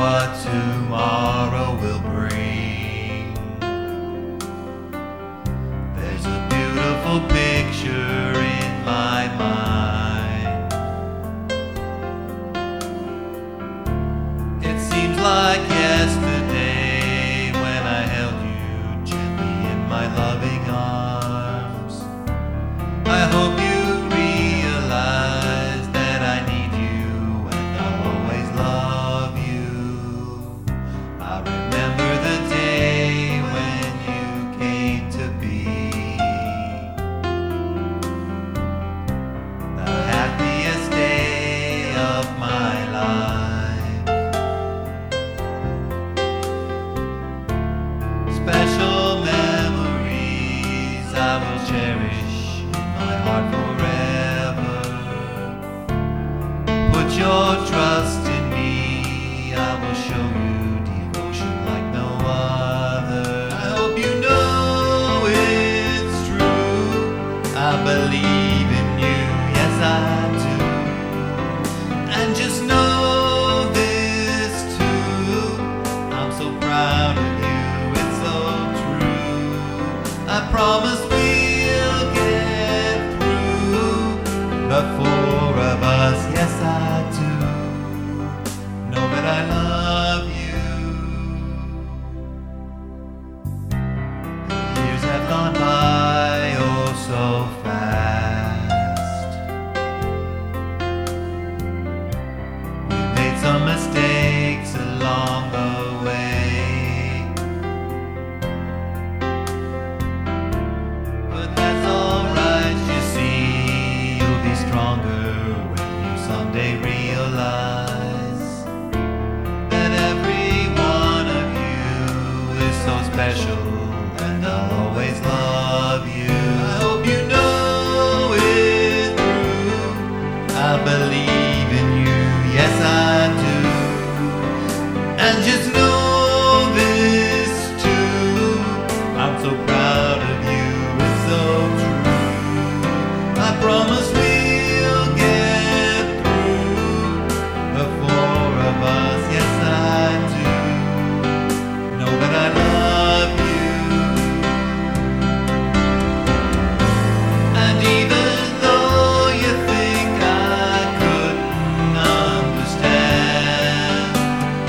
what tomorrow will bring. There's a beautiful picture in my mind. It seems like yesterday when I held you gently in my loving arms. I hope you realize that I need you and I'll always love you. I remember the day when you came to be, the happiest day of my life. Special memories I will cherish in my heart forever. Put your trust in me, I will show you devotion like no other. I hope you know it's true. I believe in you, yes I do. And just know this too, I'm so proud of you, it's so true. I promise we'll get through, the four of us, yes I do. Know that I love you. The years have gone by oh so fast. We've made some mistakes along the way, but that's alright, you see. You'll be stronger when you someday realize that every one of you is so special, and I'll always love you. I hope you know it through. I believe in you, yes I do. And just know this too, I'm so proud of you, it's so true. I promise we'll get through, the four of us, yes I do. Know that I love you. And even though you think I couldn't understand,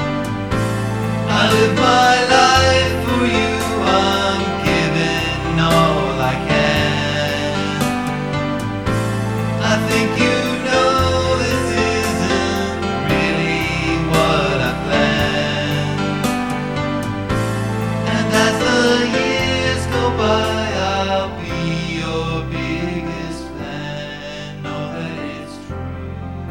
I live my life for you, I'm giving all I can. I think you know this isn't really what I planned. And as the years go by, I'll be your biggest fan. Know that it's true.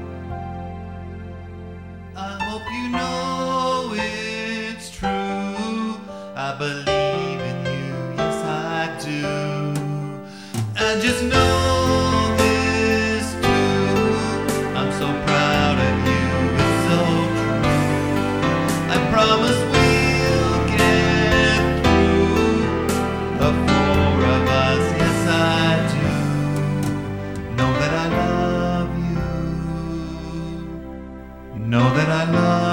I hope you know it's true. I believe in you, yes I do. And just know this too, I'm so proud of you, it's so true. I promise we'll get through, the four of us, yes I do. Know that I love you. Know that I love you.